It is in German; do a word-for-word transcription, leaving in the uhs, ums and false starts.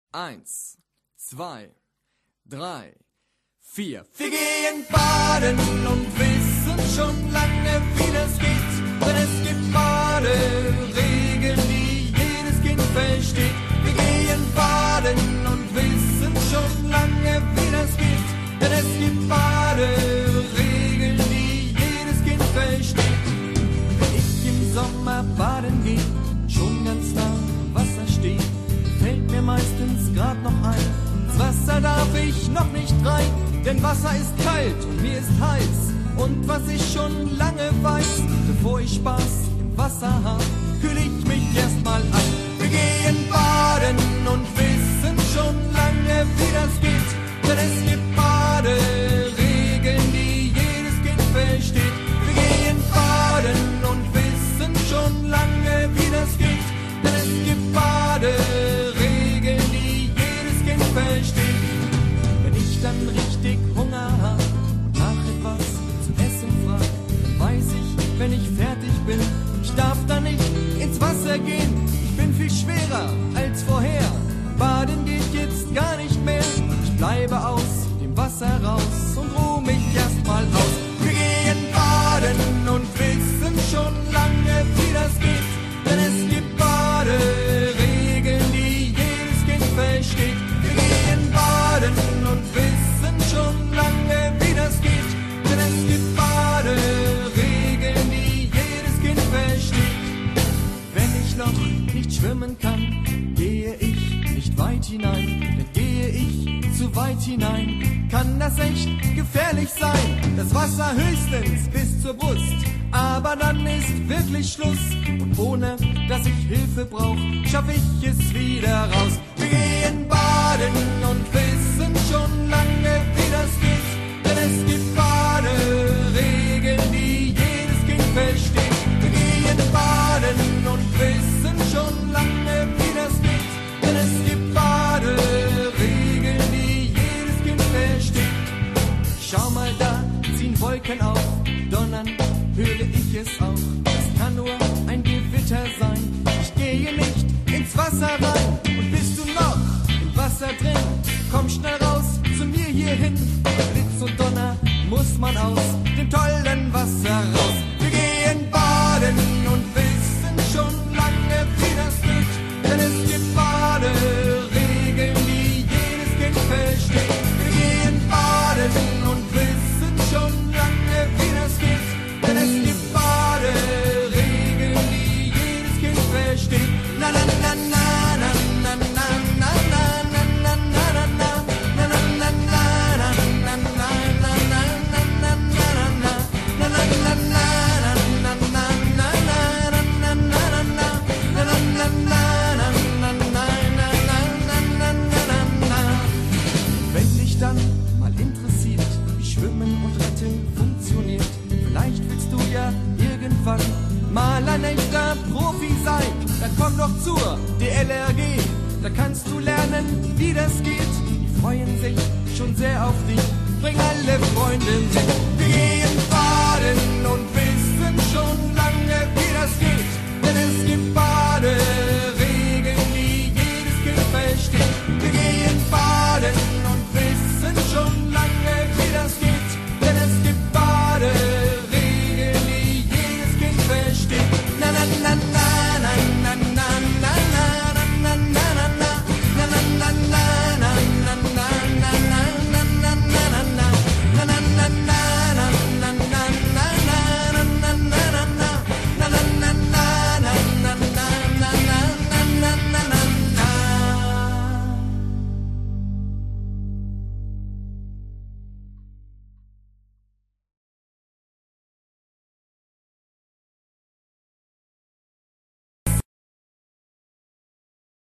Eins, zwei, drei, vier. Wir gehen baden und wissen schon lange, wie das geht. Denn es gibt Baderegeln, die jedes Kind versteht. Wir gehen baden und wissen schon lange, wie das geht. Denn es gibt Baderegeln, die jedes Kind versteht. Wenn ich im Sommer baden gehe, schon ganz nah im Wasser stehe, fällt mir meistens grad noch ein, ins Wasser darf ich noch nicht rein, denn Wasser ist kalt und mir ist heiß. Und was ich schon lange weiß, bevor ich Spaß im Wasser hab, kühl ich mich erstmal ab. Wir gehen baden und wissen schon lange, wie das geht, denn es gibt Baderegeln, die jedes Kind versteht. Wir gehen baden und wissen schon lange, wie das geht, denn es gibt Baderegeln, die jedes Kind versteht. Wenn ich dann richtig Hunger hab und nach etwas zu essen frag, dann weiß ich, wenn ich fertig bin, ich darf dann nicht ins Wasser gehen. Ich bin viel schwerer als vorher, baden geht jetzt gar nicht mehr. Ich bleibe aus dem Wasser raus und ruh mich erstmal aus. Wir gehen baden und wissen schon lange, wie das geht, denn es gibt Baderegeln, die jedes Kind versteht. Wir gehen baden und wissen schon lange, wie das geht, denn es gibt Baderegeln, die jedes Kind versteht. Wenn ich noch nicht schwimmen kann, gehe ich nicht weit hinein, denn gehe ich zu weit hinein, kann das echt gefährlich sein. Das Wasser höchstens bis zur Brust, aber dann ist wirklich Schluss. Und ohne dass ich Hilfe brauch, schaff ich es wieder raus. Wir gehen baden und wissen schon lange, wie das geht, denn es gibt Baderegeln, die jedes Kind versteht. Wir gehen baden und wissen schon lange, wie das geht, denn es gibt Baderegeln, die jedes Kind versteht. Schau mal, da ziehen Wolken auf, donnern höre ich es auch. Es kann nur ein Gewitter sein. Ich gehe nicht ins Wasser rein. Und bist du noch im Wasser drin, komm schnell raus zu mir hierhin. Bei Blitz und Donner muss man aus dem tollen Wasser raus. Wir gehen baden und wissen schon lange, wie das geht, denn es gibt Baderegeln, die jedes Kind versteht. Wir gehen baden und wissen schon lange, wie das geht, denn es gibt Baderegeln, die jedes Kind versteht. Na na na na na na na na na na na na na na na na Wenn dich dann mal interessiert, wie Schwimmen und Retten funktioniert, vielleicht willst du ja irgendwann mal ein echter Profi sein, dann komm doch zur D L R G, da kannst du lernen, wie das geht. Die freuen sich schon sehr auf dich, bring alle Freunde mit. Wir gehen baden und